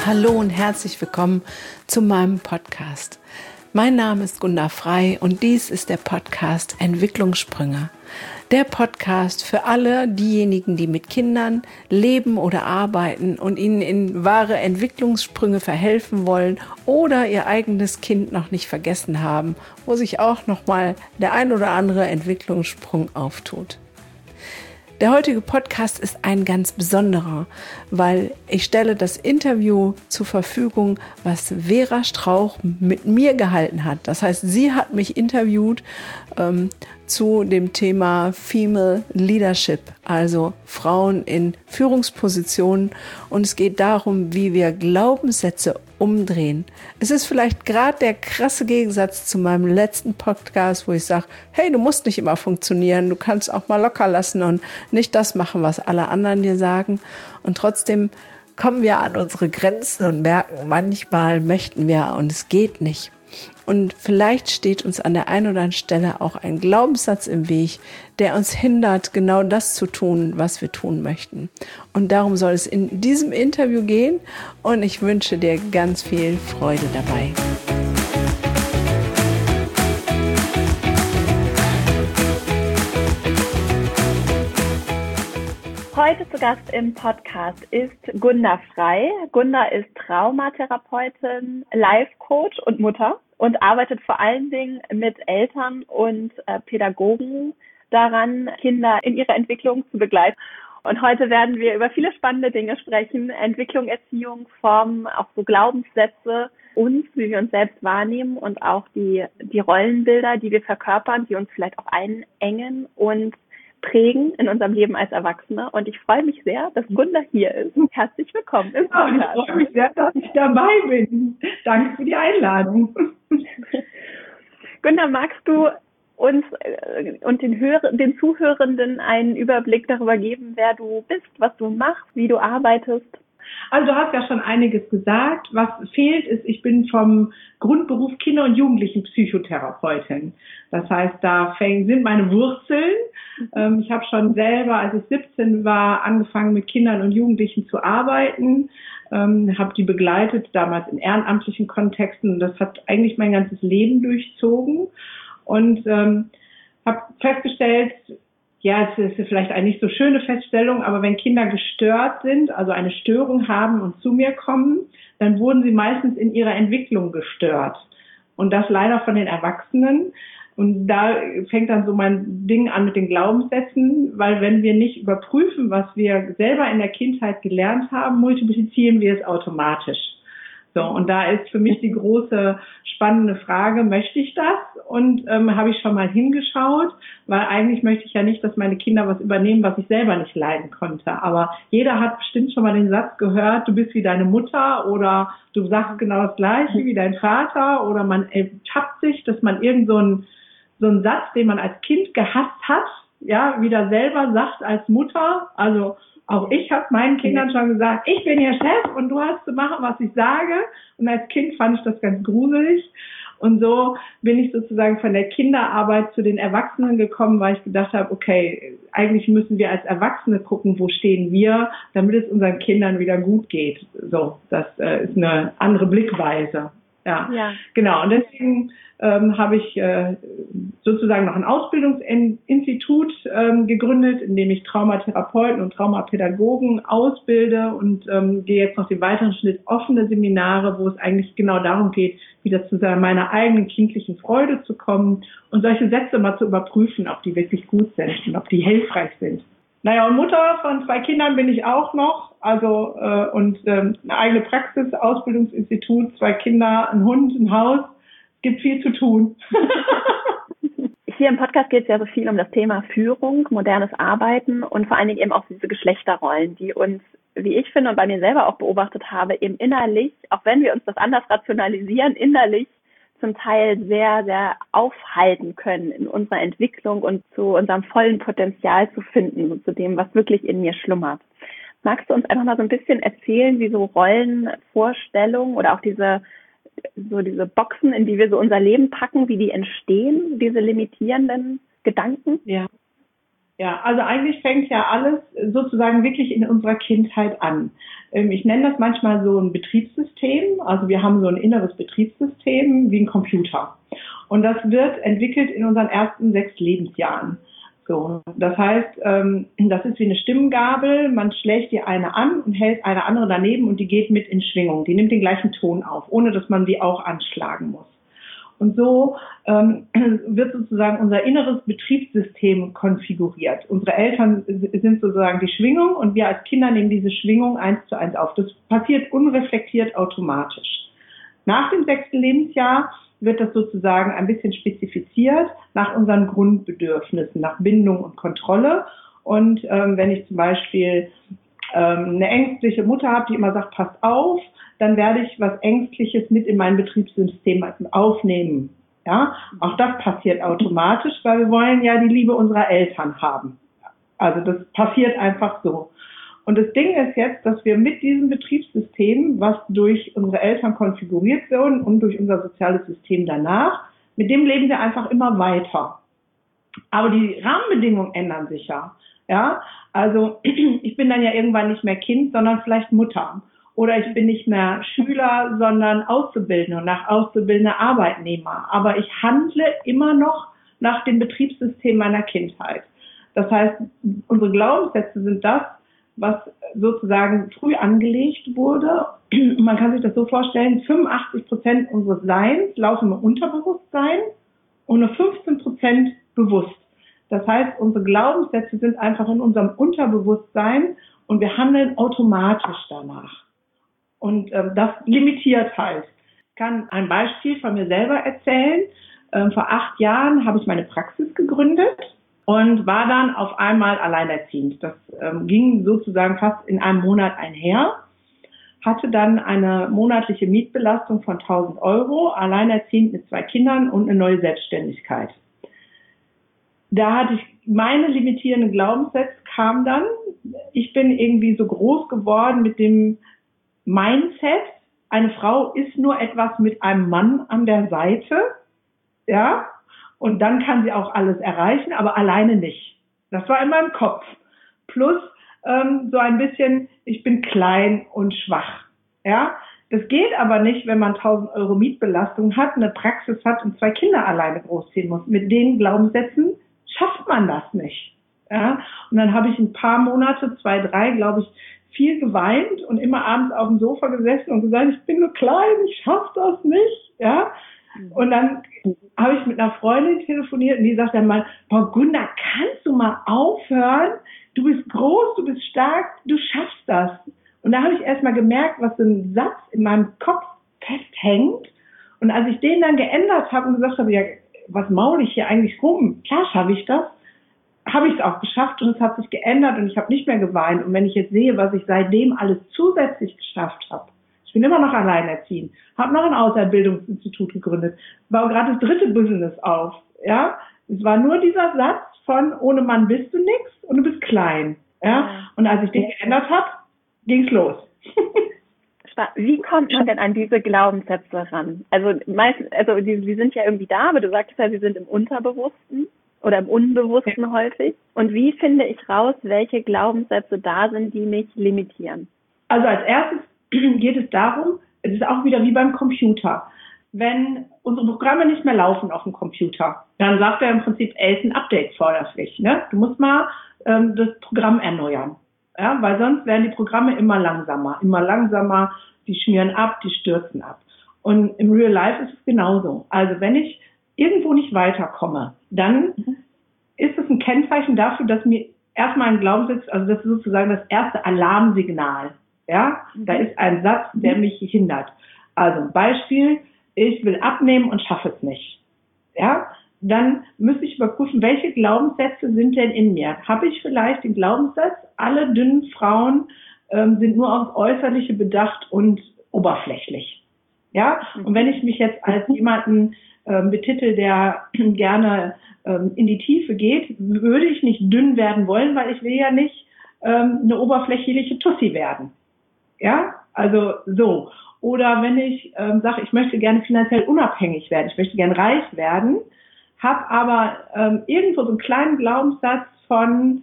Hallo und herzlich willkommen zu meinem Podcast. Mein Name ist Gunda Frei und dies ist der Podcast Entwicklungssprünge. Der Podcast für alle diejenigen, die mit Kindern leben oder arbeiten und ihnen in wahre Entwicklungssprünge verhelfen wollen oder ihr eigenes Kind noch nicht vergessen haben, wo sich auch nochmal der ein oder andere Entwicklungssprung auftut. Der heutige Podcast ist ein ganz besonderer, weil ich stelle das Interview zur Verfügung, was Vera Strauch mit mir gehalten hat. Das heißt, sie hat mich interviewt zu dem Thema Female Leadership, also Frauen in Führungspositionen. Und es geht darum, wie wir Glaubenssätze umdrehen. Es ist vielleicht gerade der krasse Gegensatz zu meinem letzten Podcast, wo ich sage, hey, du musst nicht immer funktionieren, du kannst auch mal locker lassen und nicht das machen, was alle anderen dir sagen. Und trotzdem kommen wir an unsere Grenzen und merken, manchmal möchten wir und es geht nicht. Und vielleicht steht uns an der einen oder anderen Stelle auch ein Glaubenssatz im Weg, der uns hindert, genau das zu tun, was wir tun möchten. Und darum soll es in diesem Interview gehen und ich wünsche dir ganz viel Freude dabei. Heute zu Gast im Podcast ist Gunda Frei. Gunda ist Traumatherapeutin, Life-Coach und Mutter und arbeitet vor allen Dingen mit Eltern und Pädagogen daran, Kinder in ihrer Entwicklung zu begleiten. Und heute werden wir über viele spannende Dinge sprechen. Entwicklung, Erziehung, Formen, auch so Glaubenssätze, uns, wie wir uns selbst wahrnehmen und auch die Rollenbilder, die wir verkörpern, die uns vielleicht auch einengen und prägen in unserem Leben als Erwachsene. Und ich freue mich sehr, dass Gunda hier ist. Herzlich willkommen im Podcast. Ich freue mich sehr, dass ich dabei bin. Danke für die Einladung. Gunda, magst du uns und den Zuhörenden einen Überblick darüber geben, wer du bist, was du machst, wie du arbeitest? Also du hast ja schon einiges gesagt. Was fehlt ist, ich bin vom Grundberuf Kinder- und Jugendlichenpsychotherapeutin. Das heißt, da sind meine Wurzeln. Ich habe schon selber, als ich 17 war, angefangen mit Kindern und Jugendlichen zu arbeiten. Habe die begleitet, damals in ehrenamtlichen Kontexten. Und das hat eigentlich mein ganzes Leben durchzogen. Und habe festgestellt, ja, es ist vielleicht eine nicht so schöne Feststellung, aber wenn Kinder gestört sind, also eine Störung haben und zu mir kommen, dann wurden sie meistens in ihrer Entwicklung gestört. Und das leider von den Erwachsenen. Und da fängt dann so mein Ding an mit den Glaubenssätzen, weil wenn wir nicht überprüfen, was wir selber in der Kindheit gelernt haben, multiplizieren wir es automatisch. So, und da ist für mich die große spannende Frage, möchte ich das? Und habe ich schon mal hingeschaut, weil eigentlich möchte ich ja nicht, dass meine Kinder was übernehmen, was ich selber nicht leiden konnte. Aber jeder hat bestimmt schon mal den Satz gehört, du bist wie deine Mutter oder du sagst genau das Gleiche wie dein Vater oder man ertappt sich, dass man irgend so einen Satz, den man als Kind gehasst hat, ja, wieder selber sagt als Mutter. Also auch ich habe meinen Kindern schon gesagt, ich bin ihr Chef und du hast zu machen, was ich sage. Und als Kind fand ich das ganz gruselig. Und so bin ich sozusagen von der Kinderarbeit zu den Erwachsenen gekommen, weil ich gedacht habe, okay, eigentlich müssen wir als Erwachsene gucken, wo stehen wir, damit es unseren Kindern wieder gut geht. So, das ist eine andere Blickweise. Ja, genau. Und deswegen habe ich sozusagen noch ein Ausbildungsinstitut gegründet, in dem ich Traumatherapeuten und Traumapädagogen ausbilde und gehe jetzt noch den weiteren Schritt, offene Seminare, wo es eigentlich genau darum geht, wieder zu meiner eigenen kindlichen Freude zu kommen und solche Sätze mal zu überprüfen, ob die wirklich gut sind und ob die hilfreich sind. Naja, und Mutter von 2 Kindern bin ich auch noch, also eine eigene Praxis, Ausbildungsinstitut, 2 Kinder, ein Hund, ein Haus. Es gibt viel zu tun. Hier im Podcast geht es ja so viel um das Thema Führung, modernes Arbeiten und vor allen Dingen eben auch diese Geschlechterrollen, die uns, wie ich finde und bei mir selber auch beobachtet habe, eben innerlich, auch wenn wir uns das anders rationalisieren, innerlich zum Teil sehr, sehr aufhalten können in unserer Entwicklung und zu unserem vollen Potenzial zu finden und zu dem, was wirklich in mir schlummert. Magst du uns einfach mal so ein bisschen erzählen, wie so Rollenvorstellungen oder auch diese Boxen, in die wir so unser Leben packen, wie die entstehen, diese limitierenden Gedanken? Ja. Ja, also eigentlich fängt ja alles sozusagen wirklich in unserer Kindheit an. Ich nenne das manchmal so ein Betriebssystem. Also wir haben so ein inneres Betriebssystem wie ein Computer. Und das wird entwickelt in unseren ersten 6 Lebensjahren. So, das heißt, das ist wie eine Stimmgabel. Man schlägt die eine an und hält eine andere daneben und die geht mit in Schwingung. Die nimmt den gleichen Ton auf, ohne dass man die auch anschlagen muss. Und so wird sozusagen unser inneres Betriebssystem konfiguriert. Unsere Eltern sind sozusagen die Schwingung und wir als Kinder nehmen diese Schwingung 1:1 auf. Das passiert unreflektiert automatisch. Nach dem 6. Lebensjahr wird das sozusagen ein bisschen spezifiziert nach unseren Grundbedürfnissen, nach Bindung und Kontrolle. Und wenn ich zum Beispiel eine ängstliche Mutter habe, die immer sagt, passt auf, dann werde ich was Ängstliches mit in mein Betriebssystem aufnehmen. Ja, auch das passiert automatisch, weil wir wollen ja die Liebe unserer Eltern haben. Also das passiert einfach so. Und das Ding ist jetzt, dass wir mit diesem Betriebssystem, was durch unsere Eltern konfiguriert wird und durch unser soziales System danach, mit dem leben wir einfach immer weiter. Aber die Rahmenbedingungen ändern sich ja. Ja, also ich bin dann ja irgendwann nicht mehr Kind, sondern vielleicht Mutter. Oder ich bin nicht mehr Schüler, sondern Auszubildende und nach Auszubildende Arbeitnehmer. Aber ich handle immer noch nach dem Betriebssystem meiner Kindheit. Das heißt, unsere Glaubenssätze sind das, was sozusagen früh angelegt wurde. Man kann sich das so vorstellen, 85% unseres Seins laufen im Unterbewusstsein und nur 15% bewusst. Das heißt, unsere Glaubenssätze sind einfach in unserem Unterbewusstsein und wir handeln automatisch danach. Und das limitiert halt. Ich kann ein Beispiel von mir selber erzählen. Vor 8 Jahren habe ich meine Praxis gegründet und war dann auf einmal alleinerziehend. Das ging sozusagen fast in einem Monat einher. Hatte dann eine monatliche Mietbelastung von 1.000 €, alleinerziehend mit 2 Kindern und eine neue Selbstständigkeit. Da hatte ich meine limitierenden Glaubenssätze, kam dann, ich bin irgendwie so groß geworden mit dem Mindset, eine Frau ist nur etwas mit einem Mann an der Seite, ja, und dann kann sie auch alles erreichen, aber alleine nicht. Das war in meinem Kopf. Plus so ein bisschen, ich bin klein und schwach, ja. Das geht aber nicht, wenn man 1.000 € Mietbelastung hat, eine Praxis hat und 2 Kinder alleine großziehen muss. Mit den Glaubenssätzen schafft man das nicht, ja. Und dann habe ich ein paar Monate, 2, 3, glaube ich, viel geweint und immer abends auf dem Sofa gesessen und gesagt, ich bin nur klein, ich schaffe das nicht, ja. Und dann habe ich mit einer Freundin telefoniert und die sagt dann mal, Frau Gunda, kannst du mal aufhören? Du bist groß, du bist stark, du schaffst das. Und da habe ich erst mal gemerkt, was so ein Satz in meinem Kopf festhängt. Und als ich den dann geändert habe und gesagt habe, ja, was maul ich hier eigentlich rum? Klar schaffe ich das. Habe ich es auch geschafft und es hat sich geändert und ich habe nicht mehr geweint. Und wenn ich jetzt sehe, was ich seitdem alles zusätzlich geschafft habe, ich bin immer noch alleinerziehend, habe noch ein Ausbildungsinstitut gegründet, baue gerade das 3. Business auf. Ja, es war nur dieser Satz von, ohne Mann bist du nix und du bist klein. Ja, und als ich den geändert habe, ging's los. Wie kommt man denn an diese Glaubenssätze ran? Also die sind ja irgendwie da, aber du sagtest ja, sie sind im Unterbewussten oder im Unbewussten häufig. Und wie finde ich raus, welche Glaubenssätze da sind, die mich limitieren? Also als erstes geht es darum, es ist auch wieder wie beim Computer. Wenn unsere Programme nicht mehr laufen auf dem Computer, dann sagt er im Prinzip, ist ein Update förderlich. Ne? Du musst mal das Programm erneuern. Ja? Weil sonst werden die Programme immer langsamer, die schmieren ab, die stürzen ab. Und im Real Life ist es genauso. Also wenn ich irgendwo nicht weiterkomme, dann ist es ein Kennzeichen dafür, dass mir erstmal ein Glaubenssatz, also das ist sozusagen das erste Alarmsignal. Ja, da ist ein Satz, der mich hindert. Also ein Beispiel, ich will abnehmen und schaffe es nicht. Ja, dann müsste ich überprüfen, welche Glaubenssätze sind denn in mir? Habe ich vielleicht den Glaubenssatz, alle dünnen Frauen sind nur aufs Äußerliche bedacht und oberflächlich? Ja, und wenn ich mich jetzt als jemanden betitel, der gerne in die Tiefe geht, würde ich nicht dünn werden wollen, weil ich will ja nicht eine oberflächliche Tussi werden. Ja, also so. Oder wenn ich sage, ich möchte gerne finanziell unabhängig werden, ich möchte gerne reich werden, habe aber irgendwo so einen kleinen Glaubenssatz von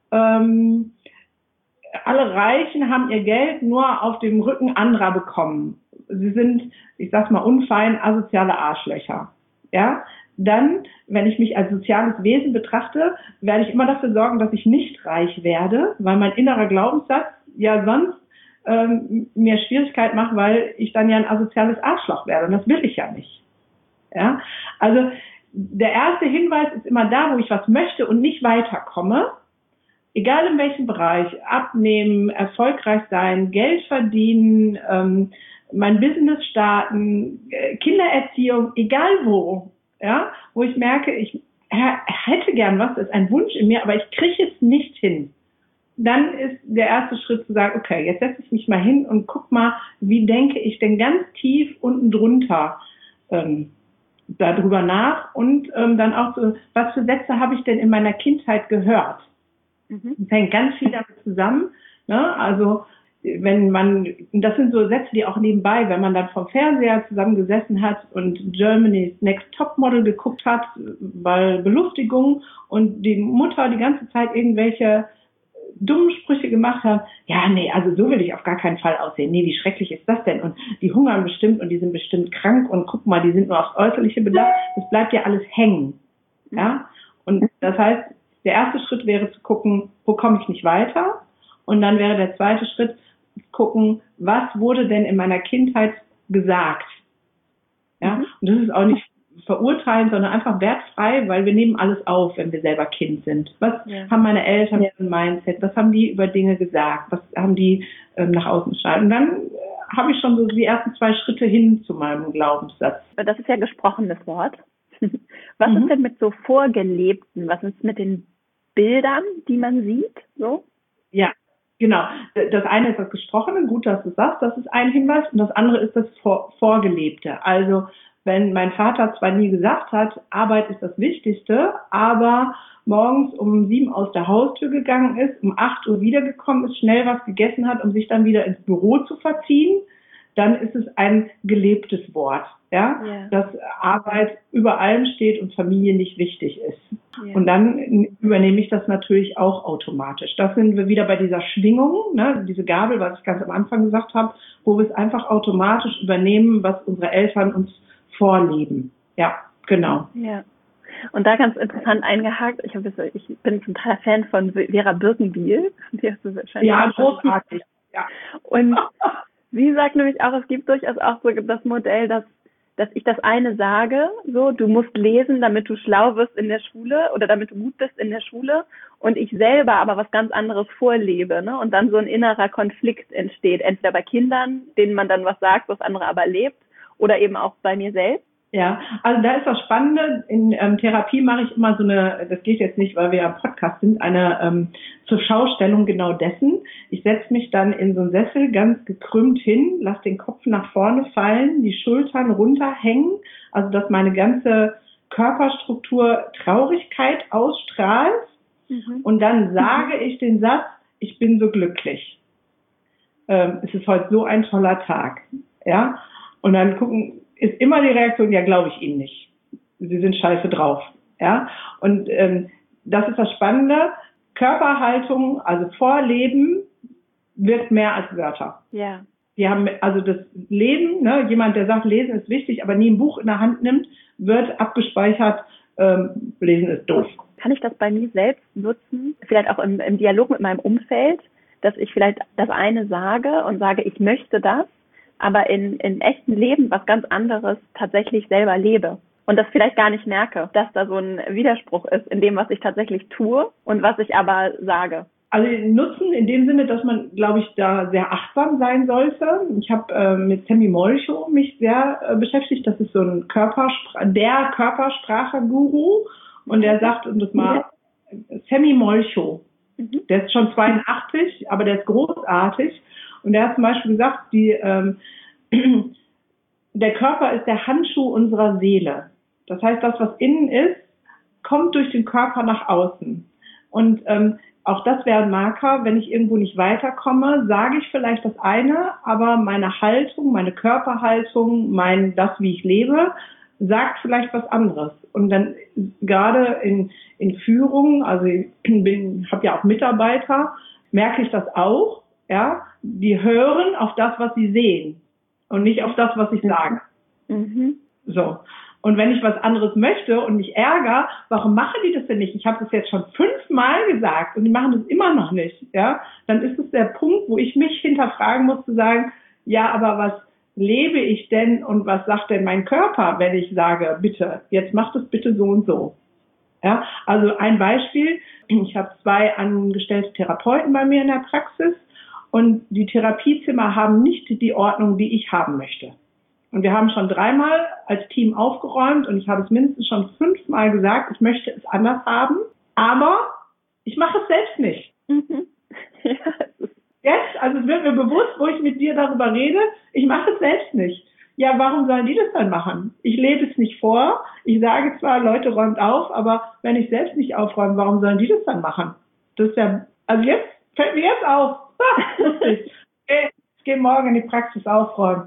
alle Reichen haben ihr Geld nur auf dem Rücken anderer bekommen. Sie sind, ich sag's mal unfein, asoziale Arschlöcher. Ja? Dann, wenn ich mich als soziales Wesen betrachte, werde ich immer dafür sorgen, dass ich nicht reich werde, weil mein innerer Glaubenssatz ja sonst mir Schwierigkeit macht, weil ich dann ja ein asoziales Arschloch werde. Und das will ich ja nicht. Ja? Also der erste Hinweis ist immer da, wo ich was möchte und nicht weiterkomme. Egal in welchem Bereich, abnehmen, erfolgreich sein, Geld verdienen, mein Business starten, Kindererziehung, egal wo, ja, wo ich merke, ich hätte gern was, das ist ein Wunsch in mir, aber ich kriege es nicht hin. Dann ist der erste Schritt zu sagen, okay, jetzt setze ich mich mal hin und guck mal, wie denke ich denn ganz tief unten drunter darüber nach und dann auch so, was für Sätze habe ich denn in meiner Kindheit gehört? Das hängt ganz viel damit zusammen, ne? Also wenn man, das sind so Sätze, die auch nebenbei, wenn man dann vom Fernseher zusammengesessen hat und Germany's Next Topmodel geguckt hat, weil Belustigung und die Mutter die ganze Zeit irgendwelche dummen Sprüche gemacht hat, ja, nee, also so will ich auf gar keinen Fall aussehen. Nee, wie schrecklich ist das denn? Und die hungern bestimmt und die sind bestimmt krank und guck mal, die sind nur aufs Äußerliche bedacht. Das bleibt ja alles hängen, ja? Und das heißt, der erste Schritt wäre zu gucken, wo komme ich nicht weiter? Und dann wäre der zweite Schritt, gucken, was wurde denn in meiner Kindheit gesagt? Ja? Und das ist auch nicht verurteilen, sondern einfach wertfrei, weil wir nehmen alles auf, wenn wir selber Kind sind. Was haben meine Eltern für ein Mindset? Was haben die über Dinge gesagt? Was haben die nach außen geschaltet? Und dann habe ich schon so die ersten 2 Schritte hin zu meinem Glaubenssatz. Das ist ja gesprochenes Wort. Was ist denn mit so Vorgelebten? Was ist mit den Bildern, die man sieht? So? Ja, genau. Das eine ist das Gesprochene, gut, dass du sagst, das ist ein Hinweis. Und das andere ist das Vorgelebte. Also wenn mein Vater zwar nie gesagt hat, Arbeit ist das Wichtigste, aber morgens um 7 aus der Haustür gegangen ist, um 8 Uhr wiedergekommen ist, schnell was gegessen hat, um sich dann wieder ins Büro zu verziehen, dann ist es ein gelebtes Wort, ja, dass Arbeit über allem steht und Familie nicht wichtig ist. Ja. Und dann übernehme ich das natürlich auch automatisch. Das sind wir wieder bei dieser Schwingung, ne, diese Gabel, was ich ganz am Anfang gesagt habe, wo wir es einfach automatisch übernehmen, was unsere Eltern uns vorleben. Ja, genau. Ja. Und da ganz interessant eingehakt, ich bin ein totaler Fan von Vera Birkenbiel. Ja, großartig. Ja. Und sie sagt nämlich auch, es gibt durchaus auch so das Modell, dass ich das eine sage, so, du musst lesen, damit du schlau wirst in der Schule oder damit du gut bist in der Schule und ich selber aber was ganz anderes vorlebe, ne? Und dann so ein innerer Konflikt entsteht, entweder bei Kindern, denen man dann was sagt, was andere aber lebt, oder eben auch bei mir selbst. Ja, also da ist das Spannende. In Therapie mache ich immer so eine, das geht jetzt nicht, weil wir ja im Podcast sind, eine zur Schaustellung genau dessen. Ich setze mich dann in so einen Sessel ganz gekrümmt hin, lasse den Kopf nach vorne fallen, die Schultern runterhängen, also dass meine ganze Körperstruktur Traurigkeit ausstrahlt. Und dann sage ich den Satz, ich bin so glücklich. Es ist heute so ein toller Tag. Ja, und dann ist immer die Reaktion, ja, glaube ich Ihnen nicht. Sie sind scheiße drauf. Ja, und das ist das Spannende. Körperhaltung, also Vorleben, wirkt mehr als Wörter. Ja. Die haben also das Leben, ne, jemand, der sagt, Lesen ist wichtig, aber nie ein Buch in der Hand nimmt, wird abgespeichert, Lesen ist doof. Kann ich das bei mir selbst nutzen? Vielleicht auch im Dialog mit meinem Umfeld, dass ich vielleicht das eine sage und sage, ich möchte das, aber in echtem Leben was ganz anderes tatsächlich selber lebe. Und das vielleicht gar nicht merke, dass da so ein Widerspruch ist in dem, was ich tatsächlich tue und was ich aber sage. Also Nutzen in dem Sinne, dass man, glaube ich, da sehr achtsam sein sollte. Ich habe mit Sammy Molcho mich sehr beschäftigt. Das ist so ein Körpersprache-Guru. Und der sagt, und das mal, Sammy Molcho, der ist schon 82, aber der ist großartig. Und der hat zum Beispiel gesagt, der Körper ist der Handschuh unserer Seele. Das heißt, das, was innen ist, kommt durch den Körper nach außen. Und auch das wäre ein Marker, wenn ich irgendwo nicht weiterkomme, sage ich vielleicht das eine, aber meine Haltung, meine Körperhaltung, das, wie ich lebe, sagt vielleicht was anderes. Und dann gerade in Führung, also ich habe ja auch Mitarbeiter, merke ich das auch, ja, die hören auf das, was sie sehen und nicht auf das, was ich sage. Mhm. So. Und wenn ich was anderes möchte und mich ärgere, warum machen die das denn nicht? Ich habe das jetzt schon 5-mal gesagt und die machen das immer noch nicht, ja? Dann ist es der Punkt, wo ich mich hinterfragen muss, zu sagen, ja, aber was lebe ich denn und was sagt denn mein Körper, wenn ich sage, bitte, jetzt mach das bitte so und so. Ja, also ein Beispiel, ich habe 2 angestellte Therapeuten bei mir in der Praxis und die Therapiezimmer haben nicht die Ordnung, die ich haben möchte. Und wir haben schon 3-mal als Team aufgeräumt und ich habe es mindestens schon 5-mal gesagt, ich möchte es anders haben, aber ich mache es selbst nicht. Mhm. Ja, Jetzt, also es wird mir bewusst, wo ich mit dir darüber rede, ich mache es selbst nicht. Ja, warum sollen die das dann machen? Ich lebe es nicht vor. Ich sage zwar, Leute, räumt auf, aber wenn ich selbst nicht aufräume, warum sollen die das dann machen? Das ist ja, also jetzt fällt mir jetzt auf. Lustig. Ich gehe morgen in die Praxis aufräumen.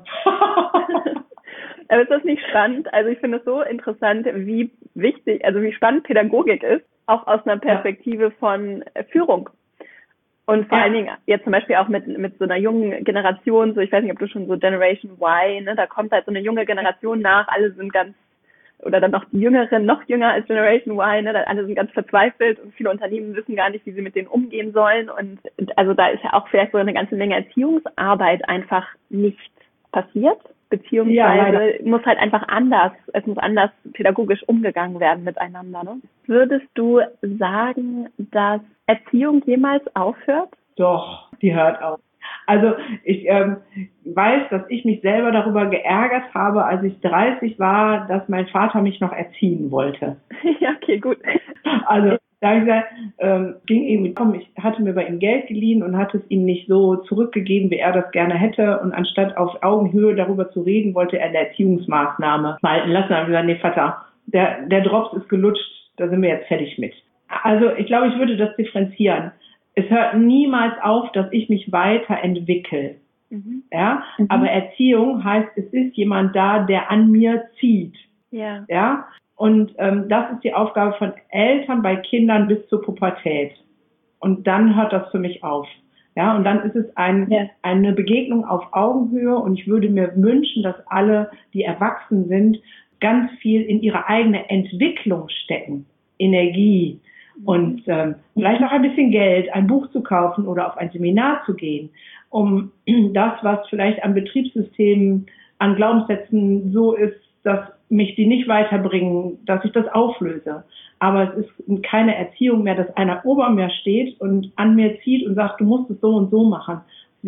Aber ist das nicht spannend? Also ich finde es so interessant, wie wichtig, also wie spannend Pädagogik ist, auch aus einer Perspektive von Führung. Und vor allen Dingen jetzt zum Beispiel auch mit so einer jungen Generation, so ich weiß nicht, ob du schon so Generation Y, ne, da kommt halt so eine junge Generation nach, alle sind ganz, oder dann noch die Jüngeren, noch jünger als Generation Y, ne, alle sind ganz verzweifelt und viele Unternehmen wissen gar nicht, wie sie mit denen umgehen sollen. Und also da ist ja auch vielleicht so eine ganze Menge Erziehungsarbeit einfach nicht passiert, beziehungsweise muss halt einfach anders, es muss anders pädagogisch umgegangen werden miteinander. Ne? Würdest du sagen, dass Erziehung jemals aufhört? Doch, die hört auf. Also ich weiß, dass ich mich selber darüber geärgert habe, als ich 30 war, dass mein Vater mich noch erziehen wollte. Ja, okay, gut. Also da habe ich gesagt, ging irgendwie, ich hatte mir bei ihm Geld geliehen und hatte es ihm nicht so zurückgegeben, wie er das gerne hätte. Und anstatt auf Augenhöhe darüber zu reden, wollte er eine Erziehungsmaßnahme walten lassen. Da habe ich gesagt, nee, Vater, der Drops ist gelutscht, da sind wir jetzt fertig mit. Also ich glaube, ich würde das differenzieren. Es hört niemals auf, dass ich mich weiterentwickle. Mhm. Ja? Mhm. Aber Erziehung heißt, es ist jemand da, der an mir zieht. Ja. Ja? Und das ist die Aufgabe von Eltern bei Kindern bis zur Pubertät. Und dann hört das für mich auf. Ja? Und dann ist es eine Begegnung auf Augenhöhe. Und ich würde mir wünschen, dass alle, die erwachsen sind, ganz viel in ihre eigene Entwicklung stecken. Energie. Und vielleicht auch ein bisschen Geld, ein Buch zu kaufen oder auf ein Seminar zu gehen, um das, was vielleicht am Betriebssystem, an Glaubenssätzen so ist, dass mich die nicht weiterbringen, dass ich das auflöse. Aber es ist keine Erziehung mehr, dass einer ober mir steht und an mir zieht und sagt, du musst es so und so machen.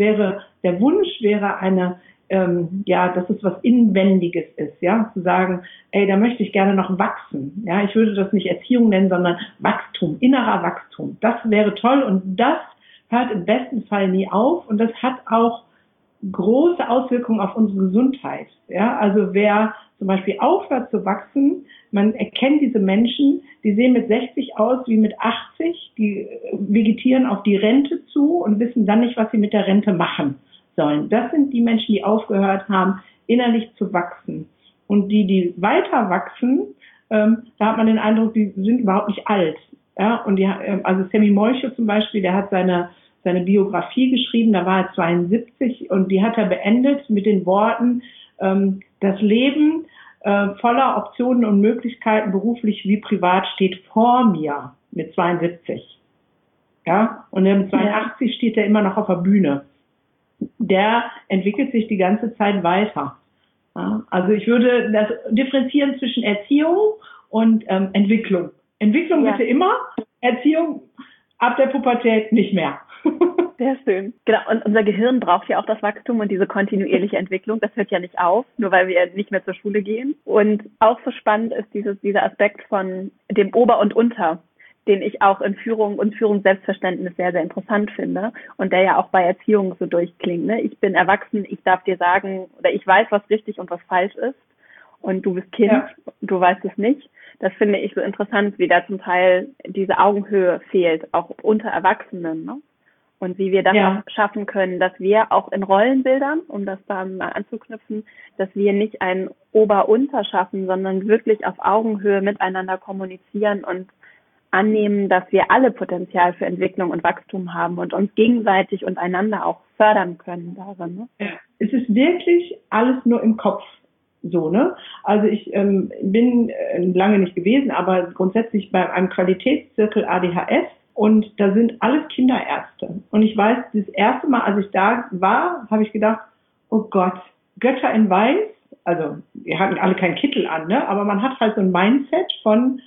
Der Wunsch wäre eine, dass es was Inwendiges ist, ja, zu sagen, da möchte ich gerne noch wachsen, ja, ich würde das nicht Erziehung nennen, sondern Wachstum, innerer Wachstum, das wäre toll und das hört im besten Fall nie auf und das hat auch große Auswirkungen auf unsere Gesundheit, ja, also wer zum Beispiel aufhört zu wachsen, man erkennt diese Menschen, die sehen mit 60 aus wie mit 80, die vegetieren auf die Rente zu und wissen dann nicht, was sie mit der Rente machen sollen. Das sind die Menschen, die aufgehört haben, innerlich zu wachsen. Und die weiter wachsen, da hat man den Eindruck, die sind überhaupt nicht alt. Ja? Und also Sammy Molcho zum Beispiel, der hat seine Biografie geschrieben, da war er 72 und die hat er beendet mit den Worten, das Leben voller Optionen und Möglichkeiten, beruflich wie privat, steht vor mir mit 72. Ja? Und mit 82 steht er immer noch auf der Bühne. Der entwickelt sich die ganze Zeit weiter. Ja, also ich würde das differenzieren zwischen Erziehung und Entwicklung. Entwicklung bitte immer, Erziehung ab der Pubertät nicht mehr. Sehr schön. Genau, und unser Gehirn braucht ja auch das Wachstum und diese kontinuierliche Entwicklung. Das hört ja nicht auf, nur weil wir nicht mehr zur Schule gehen. Und auch so spannend ist dieser Aspekt von dem Ober und Unter, den ich auch in Führung und Führungsselbstverständnis sehr, sehr interessant finde und der ja auch bei Erziehung so durchklingt. Ne? Ich bin erwachsen, ich darf dir sagen, oder ich weiß, was richtig und was falsch ist und du bist Kind, du weißt es nicht. Das finde ich so interessant, wie da zum Teil diese Augenhöhe fehlt, auch unter Erwachsenen. Ne? Und wie wir das Ja. auch schaffen können, dass wir auch in Rollenbildern, um das da mal anzuknüpfen, dass wir nicht ein Ober-Unter schaffen, sondern wirklich auf Augenhöhe miteinander kommunizieren und annehmen, dass wir alle Potenzial für Entwicklung und Wachstum haben und uns gegenseitig und einander auch fördern können darin. Ne? Ja. Es ist wirklich alles nur im Kopf so, ne? Also ich bin lange nicht gewesen, aber grundsätzlich bei einem Qualitätszirkel ADHS und da sind alles Kinderärzte. Und ich weiß, das erste Mal, als ich da war, habe ich gedacht, oh Gott, Götter in Weiß, also wir hatten alle keinen Kittel an, ne? Aber man hat halt so ein Mindset von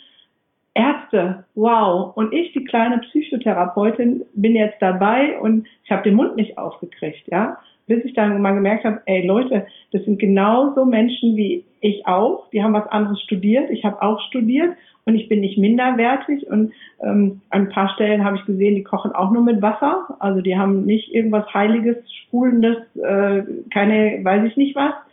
Ärzte, wow. Und ich, die kleine Psychotherapeutin, bin jetzt dabei und ich habe den Mund nicht aufgekriegt, ja. Bis ich dann mal gemerkt habe, ey Leute, das sind genauso Menschen wie ich auch. Die haben was anderes studiert. Ich habe auch studiert und ich bin nicht minderwertig. Und an ein paar Stellen habe ich gesehen, die kochen auch nur mit Wasser. Also die haben nicht irgendwas Heiliges, Sprudelndes, keine, weiß ich nicht was.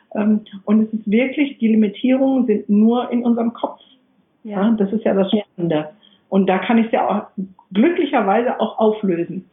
Und es ist wirklich, die Limitierungen sind nur in unserem Kopf. Ja, das ist ja das Spannende. Und da kann ich es ja auch glücklicherweise auch auflösen.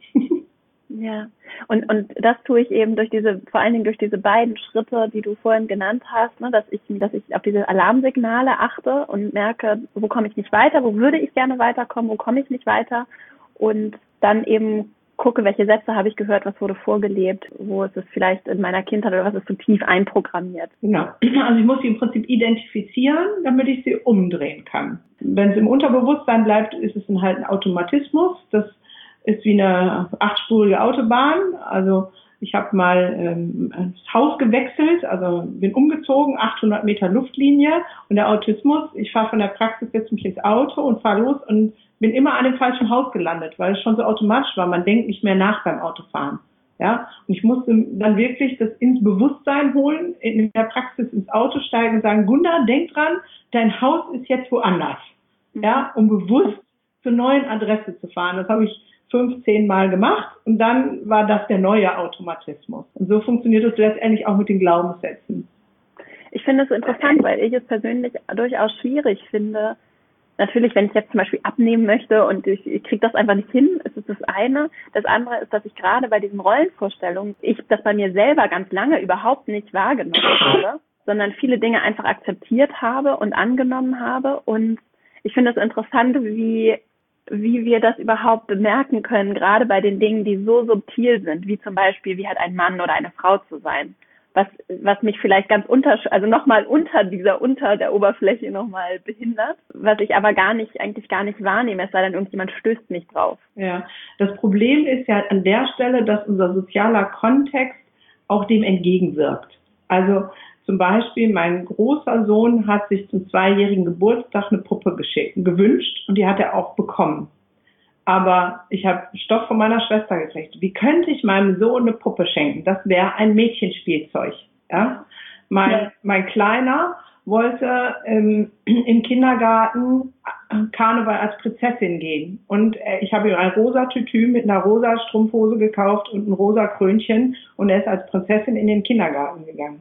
Ja, und das tue ich eben vor allen Dingen durch diese beiden Schritte, die du vorhin genannt hast, ne, dass ich auf diese Alarmsignale achte und merke, wo komme ich nicht weiter, wo würde ich gerne weiterkommen, wo komme ich nicht weiter und dann eben gucke, welche Sätze habe ich gehört, was wurde vorgelebt, wo ist es vielleicht in meiner Kindheit oder was ist so tief einprogrammiert. Genau, also ich muss sie im Prinzip identifizieren, damit ich sie umdrehen kann. Wenn es im Unterbewusstsein bleibt, ist es dann halt ein Automatismus, das ist wie eine 8-spurige Autobahn. Also ich habe mal das Haus gewechselt, also bin umgezogen, 800 Meter Luftlinie und der Autismus, ich fahre von der Praxis, setze mich ins Auto und fahre los und bin immer an dem falschen Haus gelandet, weil es schon so automatisch war. Man denkt nicht mehr nach beim Autofahren. Ja, und ich musste dann wirklich das ins Bewusstsein holen, in der Praxis ins Auto steigen und sagen, Gunda, denk dran, dein Haus ist jetzt woanders. Ja, um bewusst zur neuen Adresse zu fahren. Das habe ich 15 Mal gemacht und dann war das der neue Automatismus. Und so funktioniert es letztendlich auch mit den Glaubenssätzen. Ich finde es interessant, weil ich es persönlich durchaus schwierig finde. Natürlich, wenn ich jetzt zum Beispiel abnehmen möchte und ich kriege das einfach nicht hin, ist es das eine. Das andere ist, dass ich gerade bei diesen Rollenvorstellungen, ich das bei mir selber ganz lange überhaupt nicht wahrgenommen habe, sondern viele Dinge einfach akzeptiert habe und angenommen habe. Und ich finde es interessant, wie wir das überhaupt bemerken können, gerade bei den Dingen, die so subtil sind, wie zum Beispiel, wie halt ein Mann oder eine Frau zu sein, was mich vielleicht ganz nochmal unter der Oberfläche nochmal behindert, was ich aber eigentlich gar nicht wahrnehme, es sei denn, irgendjemand stößt mich drauf. Ja, das Problem ist ja an der Stelle, dass unser sozialer Kontext auch dem entgegenwirkt. Also zum Beispiel, mein großer Sohn hat sich zum 2-jährigen Geburtstag eine Puppe gewünscht und die hat er auch bekommen. Aber ich habe Stoff von meiner Schwester gekriegt. Wie könnte ich meinem Sohn eine Puppe schenken? Das wäre ein Mädchenspielzeug. Ja? Mein Kleiner wollte im Kindergarten Karneval als Prinzessin gehen. Und ich habe ihm ein rosa Tütü mit einer rosa Strumpfhose gekauft und ein rosa Krönchen und er ist als Prinzessin in den Kindergarten gegangen.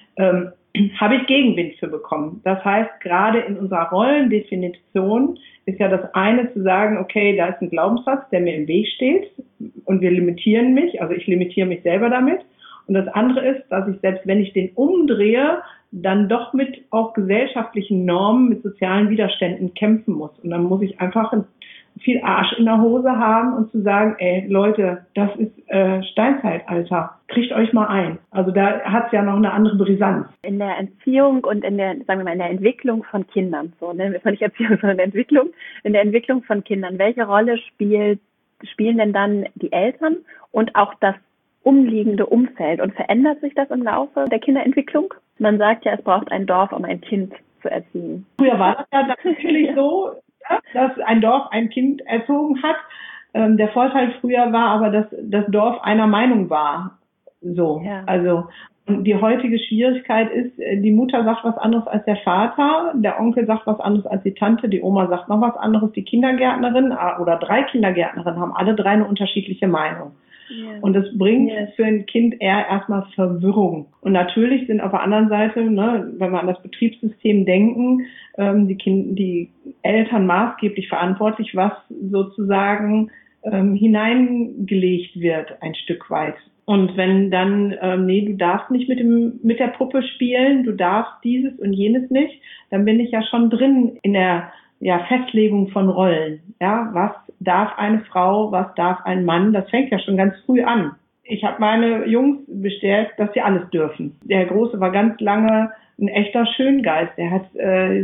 Habe ich Gegenwind für bekommen. Das heißt, gerade in unserer Rollendefinition ist ja das eine zu sagen, okay, da ist ein Glaubenssatz, der mir im Weg steht und wir limitieren mich, also ich limitiere mich selber damit. Und das andere ist, dass ich selbst, wenn ich den umdrehe, dann doch mit auch gesellschaftlichen Normen, mit sozialen Widerständen kämpfen muss. Und dann muss ich einfach viel Arsch in der Hose haben und zu sagen, ey Leute, das ist Steinzeitalter, kriegt euch mal ein. Also da hat es ja noch eine andere Brisanz. In der Erziehung und in der Entwicklung von Kindern, so, ne, nicht Erziehung, sondern in der Entwicklung von Kindern, welche Rolle spielen denn dann die Eltern und auch das umliegende Umfeld? Und verändert sich das im Laufe der Kinderentwicklung? Man sagt ja, es braucht ein Dorf, um ein Kind zu erziehen. Früher war das ja natürlich so, dass ein Dorf ein Kind erzogen hat. Der Vorteil früher war aber, dass das Dorf einer Meinung war. So, ja. Also die heutige Schwierigkeit ist, die Mutter sagt was anderes als der Vater, der Onkel sagt was anderes als die Tante, die Oma sagt noch was anderes, die Kindergärtnerin oder 3 Kindergärtnerinnen haben alle 3 eine unterschiedliche Meinung. Yeah. Und das bringt für ein Kind eher erstmal Verwirrung. Und natürlich sind auf der anderen Seite, ne, wenn wir an das Betriebssystem denken, die Eltern maßgeblich verantwortlich, was sozusagen hineingelegt wird, ein Stück weit. Und wenn dann, nee, du darfst nicht mit der Puppe spielen, du darfst dieses und jenes nicht, dann bin ich ja schon drin in der Festlegung von Rollen. Ja, was darf eine Frau, was darf ein Mann? Das fängt ja schon ganz früh an. Ich habe meine Jungs bestärkt, dass sie alles dürfen. Der Große war ganz lange ein echter Schöngeist. Er hat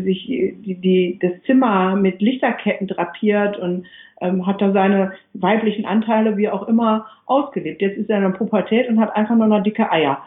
sich das Zimmer mit Lichterketten drapiert und hat da seine weiblichen Anteile wie auch immer ausgelebt. Jetzt ist er in der Pubertät und hat einfach nur noch dicke Eier.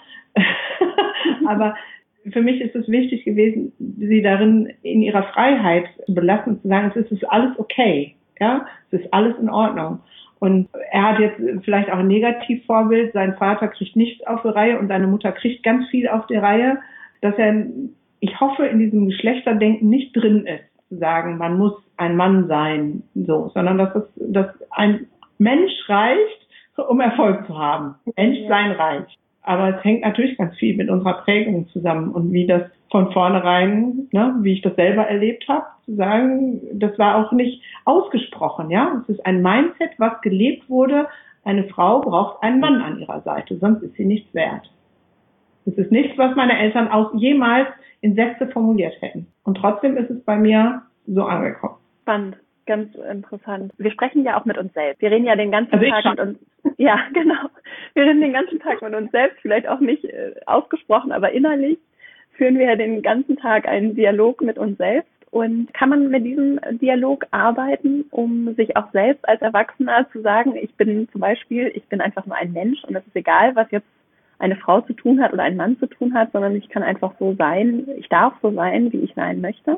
Aber für mich ist es wichtig gewesen, sie darin in ihrer Freiheit zu belassen und zu sagen, es ist alles okay. Ja, es ist alles in Ordnung. Und er hat jetzt vielleicht auch ein Negativvorbild. Sein Vater kriegt nichts auf die Reihe und seine Mutter kriegt ganz viel auf die Reihe, dass er, ich hoffe, in diesem Geschlechterdenken nicht drin ist, zu sagen, man muss ein Mann sein, so, sondern dass ein Mensch reicht, um Erfolg zu haben. Menschsein reicht. Aber es hängt natürlich ganz viel mit unserer Prägung zusammen und wie das von vornherein, ne, wie ich das selber erlebt habe, zu sagen, das war auch nicht ausgesprochen, ja. Es ist ein Mindset, was gelebt wurde. Eine Frau braucht einen Mann an ihrer Seite, sonst ist sie nichts wert. Das ist nichts, was meine Eltern auch jemals in Sätze formuliert hätten. Und trotzdem ist es bei mir so angekommen. Spannend, ganz interessant. Wir sprechen ja auch mit uns selbst. Wir reden ja den ganzen Tag mit uns. Ja, genau. Wir reden den ganzen Tag mit uns selbst, vielleicht auch nicht ausgesprochen, aber innerlich führen wir ja den ganzen Tag einen Dialog mit uns selbst. Und kann man mit diesem Dialog arbeiten, um sich auch selbst als Erwachsener zu sagen, ich bin einfach nur ein Mensch und es ist egal, was jetzt eine Frau zu tun hat oder ein Mann zu tun hat, sondern ich kann einfach so sein, ich darf so sein, wie ich sein möchte?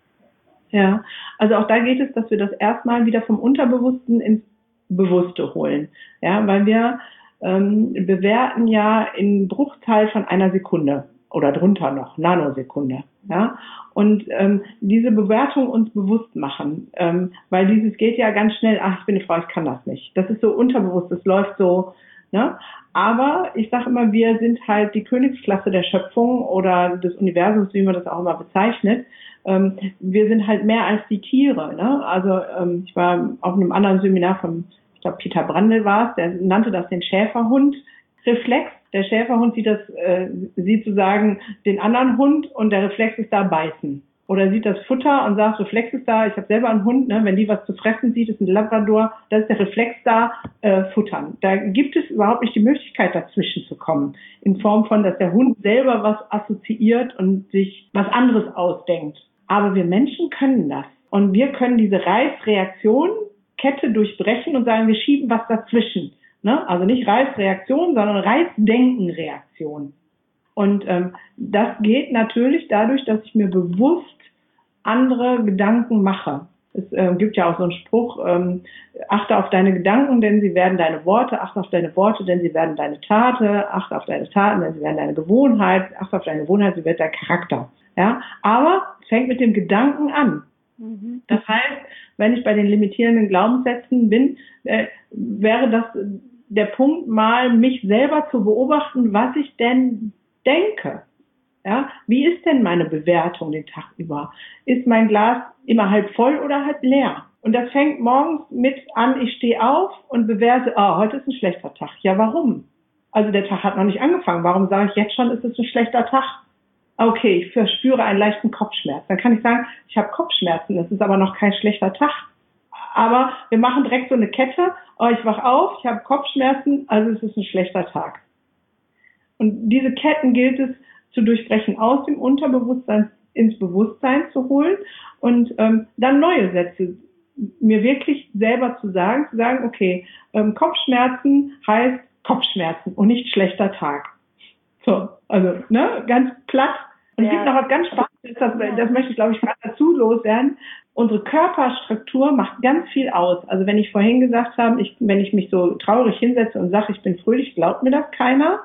Ja, also auch da geht es, dass wir das erstmal wieder vom Unterbewussten ins Bewusste holen. Ja, weil wir bewerten ja in Bruchteil von einer Sekunde oder drunter noch, Nanosekunde. Ja, und diese Bewertung uns bewusst machen, weil dieses geht ja ganz schnell, ach, ich bin eine Frau, ich kann das nicht. Das ist so unterbewusst, das läuft so, ne? Aber ich sage immer, wir sind halt die Königsklasse der Schöpfung oder des Universums, wie man das auch immer bezeichnet. Wir sind halt mehr als die Tiere, ne? Also ich war auf einem anderen Seminar von, ich glaube, Peter Brandl war es, der nannte das den Schäferhund-Reflex. Der Schäferhund sieht sozusagen den anderen Hund und der Reflex ist da beißen. Oder sieht das Futter und sagt, Reflex ist da, ich habe selber einen Hund, ne, wenn die was zu fressen sieht, ist ein Labrador, da ist der Reflex da, futtern. Da gibt es überhaupt nicht die Möglichkeit, dazwischen zu kommen. In Form von, dass der Hund selber was assoziiert und sich was anderes ausdenkt. Aber wir Menschen können das. Und wir können diese Reiz-Reaktion-Kette durchbrechen und sagen, wir schieben was dazwischen. Ne? Also nicht Reiz-Reaktion, sondern Reiz-Denken-Reaktion. Und das geht natürlich dadurch, dass ich mir bewusst andere Gedanken mache. Es gibt ja auch so einen Spruch, achte auf deine Gedanken, denn sie werden deine Worte, achte auf deine Worte, denn sie werden deine Taten, achte auf deine Taten, denn sie werden deine Gewohnheit, achte auf deine Gewohnheit, sie wird dein Charakter. Ja, aber es fängt mit dem Gedanken an. Mhm. Das heißt, wenn ich bei den limitierenden Glaubenssätzen bin, wäre das der Punkt, mal mich selber zu beobachten, was ich denn denke. Ja, wie ist denn meine Bewertung den Tag über? Ist mein Glas immer halb voll oder halb leer? Und das fängt morgens mit an, ich stehe auf und bewerte, heute ist ein schlechter Tag. Ja, warum? Also der Tag hat noch nicht angefangen. Warum sage ich jetzt schon, ist es ein schlechter Tag? Okay, ich verspüre einen leichten Kopfschmerz. Dann kann ich sagen, ich habe Kopfschmerzen, das ist aber noch kein schlechter Tag. Aber wir machen direkt so eine Kette, ich wach auf, ich habe Kopfschmerzen, also es ist ein schlechter Tag. Und diese Ketten gilt es zu durchbrechen, aus dem Unterbewusstsein ins Bewusstsein zu holen und dann neue Sätze mir wirklich selber zu sagen, okay, Kopfschmerzen heißt Kopfschmerzen und nicht schlechter Tag. So, also ne, ganz platt. Und es gibt noch was ganz Spannendes, das möchte ich, glaube ich, gerade dazu loswerden. Unsere Körperstruktur macht ganz viel aus. Also wenn ich vorhin gesagt habe, wenn ich mich so traurig hinsetze und sage, ich bin fröhlich, glaubt mir das keiner.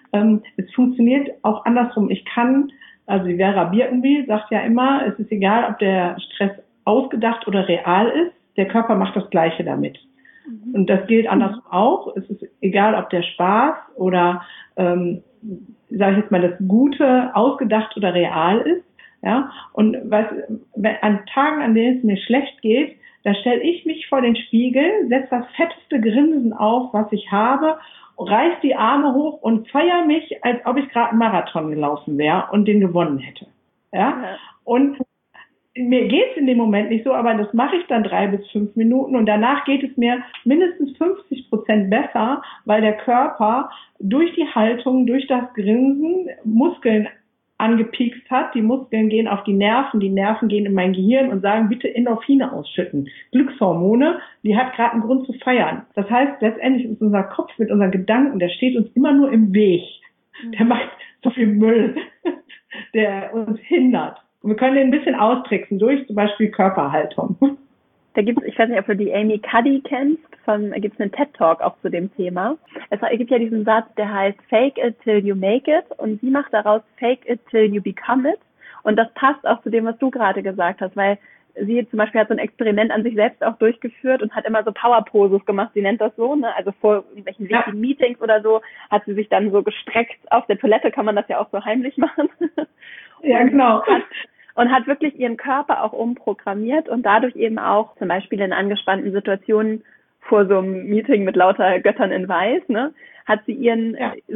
Es funktioniert auch andersrum. Also die Vera Birkenbiel sagt ja immer, es ist egal, ob der Stress ausgedacht oder real ist, der Körper macht das Gleiche damit. Mhm. Und das gilt andersrum auch. Es ist egal, ob der Spaß oder, sage ich jetzt mal, das Gute ausgedacht oder real ist. Ja, und an Tagen, an denen es mir schlecht geht, da stelle ich mich vor den Spiegel, setze das fetteste Grinsen auf, was ich habe, reiß die Arme hoch und feiere mich, als ob ich gerade einen Marathon gelaufen wäre und den gewonnen hätte. Ja? Und mir geht's in dem Moment nicht so, aber das mache ich dann 3 bis 5 Minuten und danach geht es mir mindestens 50% besser, weil der Körper durch die Haltung, durch das Grinsen Muskeln angepiekst hat. Die Muskeln gehen auf die Nerven gehen in mein Gehirn und sagen, bitte Endorphine ausschütten. Glückshormone, die hat gerade einen Grund zu feiern. Das heißt, letztendlich ist unser Kopf mit unseren Gedanken, der steht uns immer nur im Weg. Der macht so viel Müll, der uns hindert. Und wir können den ein bisschen austricksen durch zum Beispiel Körperhaltung. Da gibt's, ich weiß nicht, ob du die Amy Cuddy kennst, gibt's einen TED-Talk auch zu dem Thema. Es gibt ja diesen Satz, der heißt Fake it till you make it und sie macht daraus Fake it till you become it. Und das passt auch zu dem, was du gerade gesagt hast, weil sie zum Beispiel hat so ein Experiment an sich selbst auch durchgeführt und hat immer so Power-Poses gemacht, sie nennt das so, ne? Also vor irgendwelchen wichtigen Meetings oder so, hat sie sich dann so gestreckt. Auf der Toilette kann man das ja auch so heimlich machen. Ja, genau. Und hat wirklich ihren Körper auch umprogrammiert und dadurch eben auch zum Beispiel in angespannten Situationen vor so einem Meeting mit lauter Göttern in Weiß, ne, hat sie ihren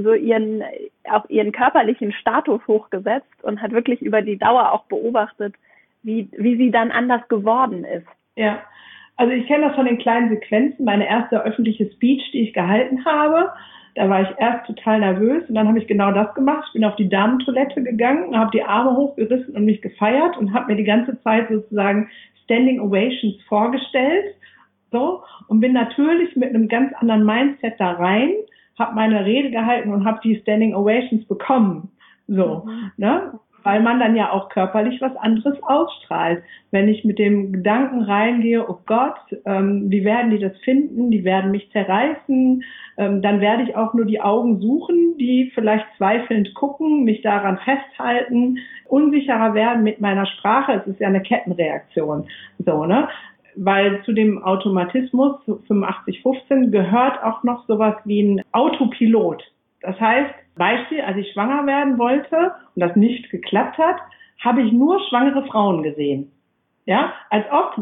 körperlichen Status hochgesetzt und hat wirklich über die Dauer auch beobachtet, wie sie dann anders geworden ist. Ja, also ich kenne das von den kleinen Sequenzen. Meine erste öffentliche Speech, die ich gehalten habe, da war ich erst total nervös und dann habe ich genau das gemacht. Ich bin auf die Damentoilette gegangen, habe die Arme hochgerissen und mich gefeiert und habe mir die ganze Zeit sozusagen Standing Ovations vorgestellt. So, und bin natürlich mit einem ganz anderen Mindset da rein, habe meine Rede gehalten und habe die Standing Ovations bekommen. So, ne? Weil man dann ja auch körperlich was anderes ausstrahlt. Wenn ich mit dem Gedanken reingehe, oh Gott, wie werden die das finden? Die werden mich zerreißen. Dann werde ich auch nur die Augen suchen, die vielleicht zweifelnd gucken, mich daran festhalten, unsicherer werden mit meiner Sprache. Es ist ja eine Kettenreaktion. So, ne? Weil zu dem Automatismus 85-15 gehört auch noch sowas wie ein Autopilot. Das heißt, Beispiel, als ich schwanger werden wollte und das nicht geklappt hat, habe ich nur schwangere Frauen gesehen. Ja, als ob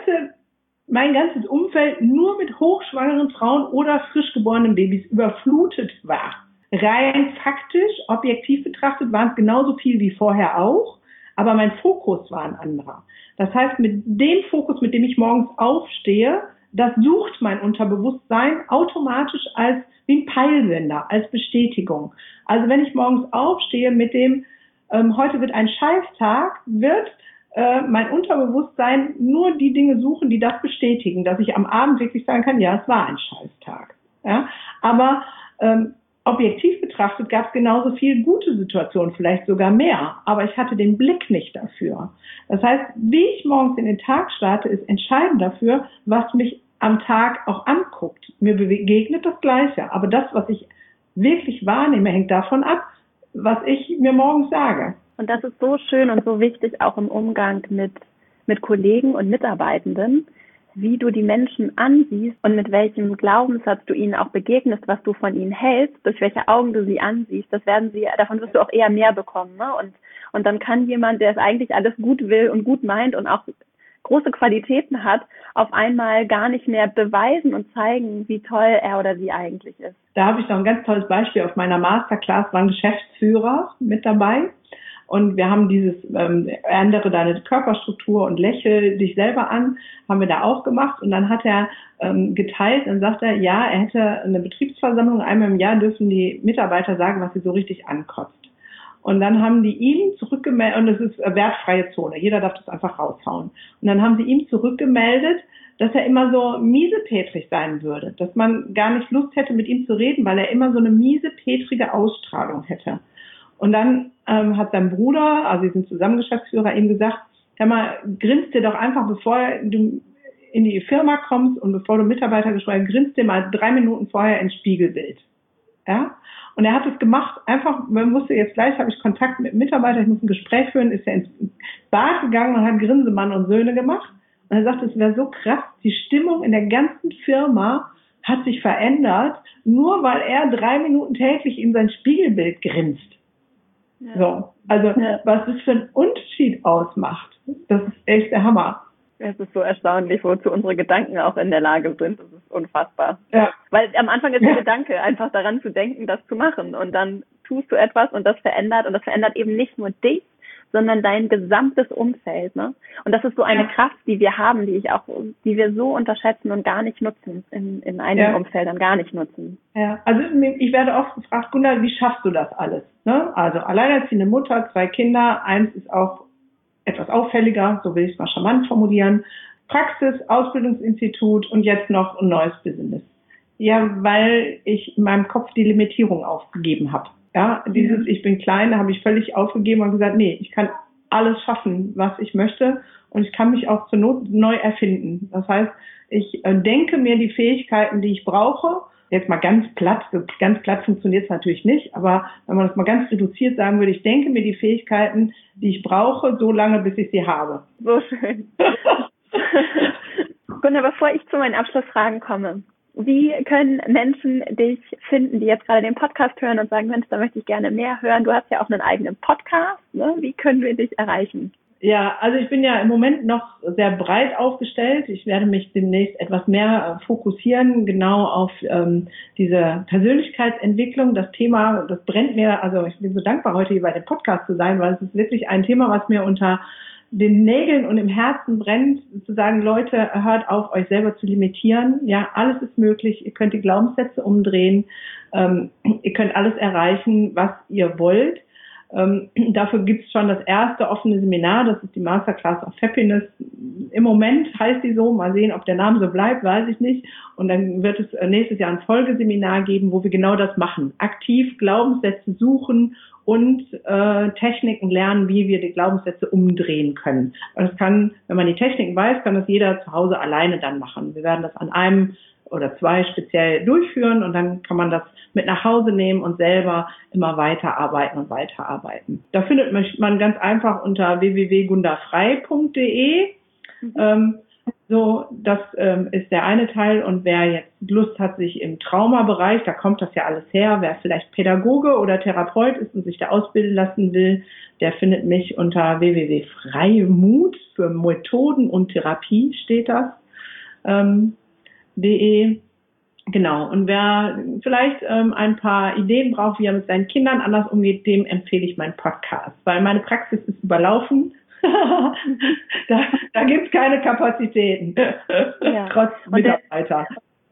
mein ganzes Umfeld nur mit hochschwangeren Frauen oder frisch geborenen Babys überflutet war. Rein faktisch, objektiv betrachtet, waren es genauso viel wie vorher auch, aber mein Fokus war ein anderer. Das heißt, mit dem Fokus, mit dem ich morgens aufstehe, das sucht mein Unterbewusstsein automatisch wie ein Peilsender, als Bestätigung. Also wenn ich morgens aufstehe mit dem, heute wird ein Scheißtag, wird mein Unterbewusstsein nur die Dinge suchen, die das bestätigen, dass ich am Abend wirklich sagen kann, ja, es war ein Scheißtag. Ja? Aber objektiv betrachtet gab es genauso viel gute Situationen, vielleicht sogar mehr, aber ich hatte den Blick nicht dafür. Das heißt, wie ich morgens in den Tag starte, ist entscheidend dafür, was mich am Tag auch anguckt. Mir begegnet das Gleiche, aber das, was ich wirklich wahrnehme, hängt davon ab, was ich mir morgens sage. Und das ist so schön und so wichtig auch im Umgang mit Kollegen und Mitarbeitenden, wie du die Menschen ansiehst und mit welchem Glaubenssatz du ihnen auch begegnest, was du von ihnen hältst, durch welche Augen du sie ansiehst, davon wirst du auch eher mehr bekommen, ne? Und dann kann jemand, der es eigentlich alles gut will und gut meint und auch große Qualitäten hat, auf einmal gar nicht mehr beweisen und zeigen, wie toll er oder sie eigentlich ist. Da habe ich noch ein ganz tolles Beispiel. Auf meiner Masterclass waren Geschäftsführer mit dabei. Und wir haben dieses ändere deine Körperstruktur und lächel dich selber an, haben wir da auch gemacht. Und dann hat er geteilt und sagte, ja, er hätte eine Betriebsversammlung, einmal im Jahr dürfen die Mitarbeiter sagen, was sie so richtig ankotzt. Und dann haben die ihm zurückgemeldet, und es ist wertfreie Zone, jeder darf das einfach raushauen. Und dann haben sie ihm zurückgemeldet, dass er immer so miesepetrig sein würde, dass man gar nicht Lust hätte, mit ihm zu reden, weil er immer so eine miesepetrige Ausstrahlung hätte. Und dann hat sein Bruder, also sie sind zusammen Geschäftsführer, ihm gesagt, hör mal, grinst dir doch einfach, bevor du in die Firma kommst und bevor du Mitarbeitergespräche, grinst dir mal 3 Minuten vorher ins Spiegelbild. Ja? Und er hat es gemacht, einfach, man wusste jetzt gleich, habe ich Kontakt mit Mitarbeitern, ich muss ein Gespräch führen, ist er ins Bad gegangen und hat Grinsemann und Söhne gemacht. Und er sagte, es wäre so krass, die Stimmung in der ganzen Firma hat sich verändert, nur weil er 3 Minuten täglich in sein Spiegelbild grinst. Ja. So, also was das für einen Unterschied ausmacht, das ist echt der Hammer. Es ist so erstaunlich, wozu unsere Gedanken auch in der Lage sind. Das ist unfassbar. Ja. Weil am Anfang ist der Gedanke, einfach daran zu denken, das zu machen. Und dann tust du etwas und das verändert. Und das verändert eben nicht nur dich, sondern dein gesamtes Umfeld. Ne? Und das ist so eine Kraft, die wir haben, die wir so unterschätzen und gar nicht nutzen, in einigen Umfeldern gar nicht nutzen. Ja, also ich werde oft gefragt, Gunnar, wie schaffst du das alles? Ne? Also alleinerziehende Mutter, 2 Kinder, eins ist auch etwas auffälliger, so will ich es mal charmant formulieren, Praxis, Ausbildungsinstitut und jetzt noch ein neues Business. Ja, weil ich in meinem Kopf die Limitierung aufgegeben habe. Ja, dieses Ich bin klein, da habe ich völlig aufgegeben und gesagt, nee, ich kann alles schaffen, was ich möchte und ich kann mich auch zur Not neu erfinden. Das heißt, ich denke mir die Fähigkeiten, die ich brauche. Jetzt mal ganz platt funktioniert es natürlich nicht, aber wenn man das mal ganz reduziert sagen würde, ich denke mir die Fähigkeiten, die ich brauche, so lange, bis ich sie habe. So schön. Gunnar, bevor ich zu meinen Abschlussfragen komme, wie können Menschen dich finden, die jetzt gerade den Podcast hören und sagen, Mensch, da möchte ich gerne mehr hören? Du hast ja auch einen eigenen Podcast, ne? Wie können wir dich erreichen? Ja, also ich bin ja im Moment noch sehr breit aufgestellt. Ich werde mich demnächst etwas mehr fokussieren, genau auf diese Persönlichkeitsentwicklung. Das Thema, das brennt mir, also ich bin so dankbar, heute hier bei dem Podcast zu sein, weil es ist wirklich ein Thema, was mir unter den Nägeln und im Herzen brennt, zu sagen, Leute, hört auf, euch selber zu limitieren. Ja, alles ist möglich. Ihr könnt die Glaubenssätze umdrehen. Ihr könnt alles erreichen, was ihr wollt. Dafür gibt es schon das erste offene Seminar, das ist die Masterclass of Happiness. Im Moment heißt die so, mal sehen, ob der Name so bleibt, weiß ich nicht. Und dann wird es nächstes Jahr ein Folgeseminar geben, wo wir genau das machen. Aktiv Glaubenssätze suchen und Techniken lernen, wie wir die Glaubenssätze umdrehen können. Und das kann, wenn man die Techniken weiß, kann das jeder zu Hause alleine dann machen. Wir werden das an einem oder 2 speziell durchführen und dann kann man das mit nach Hause nehmen und selber immer weiterarbeiten. Da findet man ganz einfach unter www.gundafrei.de. Das ist der eine Teil, und wer jetzt Lust hat, sich im Traumabereich, da kommt das ja alles her, wer vielleicht Pädagoge oder Therapeut ist und sich da ausbilden lassen will, der findet mich unter www.freimut, für Methoden und Therapie steht das, .de. Genau. Und wer vielleicht ein paar Ideen braucht, wie er mit seinen Kindern anders umgeht, dem empfehle ich meinen Podcast, weil meine Praxis ist überlaufen. da gibt's keine Kapazitäten. Ja. Trotz Mitarbeiter.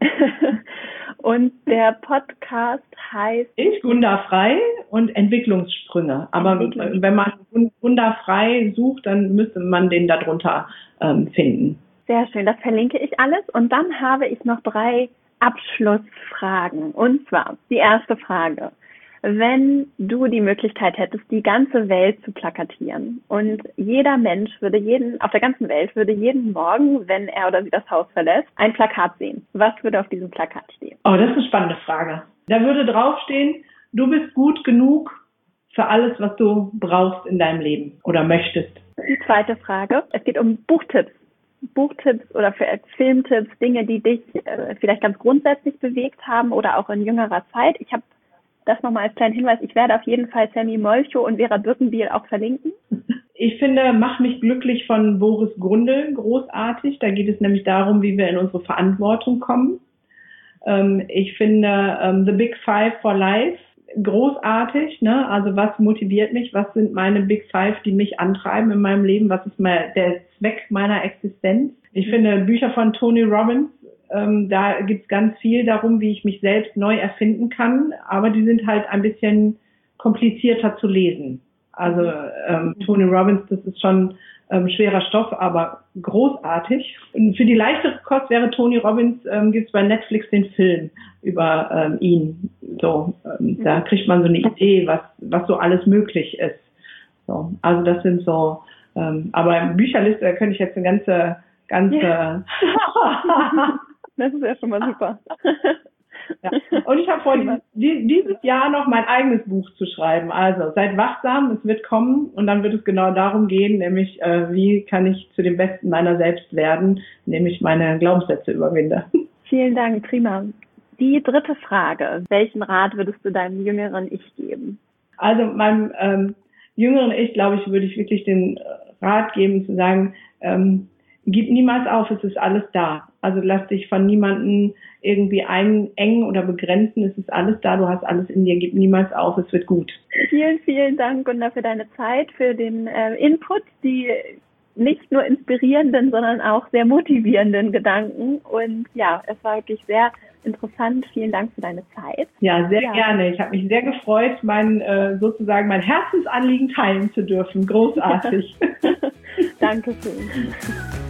Und der Podcast heißt? Gunda Frei und Entwicklungssprünge. Aber wenn man Gunda Frei sucht, dann müsste man den darunter finden. Sehr schön, das verlinke ich alles. Und dann habe ich noch 3 Abschlussfragen. Und zwar die erste Frage. Wenn du die Möglichkeit hättest, die ganze Welt zu plakatieren und jeder Mensch auf der ganzen Welt würde jeden Morgen, wenn er oder sie das Haus verlässt, ein Plakat sehen. Was würde auf diesem Plakat stehen? Oh, das ist eine spannende Frage. Da würde draufstehen, du bist gut genug für alles, was du brauchst in deinem Leben oder möchtest. Die zweite Frage. Es geht um Buchtipps oder Filmtipps, Dinge, die dich vielleicht ganz grundsätzlich bewegt haben oder auch in jüngerer Zeit. Ich habe das nochmal als kleinen Hinweis. Ich werde auf jeden Fall Sammy Molcho und Vera Birkenbiel auch verlinken. Ich finde Mach mich glücklich von Boris Grundl großartig. Da geht es nämlich darum, wie wir in unsere Verantwortung kommen. Ich finde The Big Five for Life großartig. Ne? Also was motiviert mich? Was sind meine Big Five, die mich antreiben in meinem Leben? Was ist der Zweck meiner Existenz? Ich finde Bücher von Tony Robbins, da gibt's ganz viel darum, wie ich mich selbst neu erfinden kann, aber die sind halt ein bisschen komplizierter zu lesen. Also Tony Robbins, das ist schon schwerer Stoff, aber großartig. Und für die leichtere Kost wäre Tony Robbins, gibt's bei Netflix den Film über ihn. So, da kriegt man so eine Idee, was so alles möglich ist. So, also das sind so, aber Bücherliste, da könnte ich jetzt eine ganze Das ist ja schon mal super. Ja. Und ich habe vor, dieses Jahr noch mein eigenes Buch zu schreiben. Also seid wachsam, es wird kommen, und dann wird es genau darum gehen, nämlich wie kann ich zu dem Besten meiner selbst werden, nämlich meine Glaubenssätze überwinde. Vielen Dank, prima. Die dritte Frage. Welchen Rat würdest du deinem jüngeren Ich geben? Also meinem jüngeren Ich, glaube ich, würde ich wirklich den Rat geben, zu sagen, gib niemals auf, es ist alles da. Also lass dich von niemandem irgendwie einengen oder begrenzen, es ist alles da, du hast alles in dir, gib niemals auf, es wird gut. Vielen, vielen Dank, Gunda, für deine Zeit, für den Input, die nicht nur inspirierenden, sondern auch sehr motivierenden Gedanken. Und ja, es war wirklich sehr interessant. Vielen Dank für deine Zeit. Ja, sehr gerne. Ich habe mich sehr gefreut, mein Herzensanliegen teilen zu dürfen. Großartig. Dankeschön.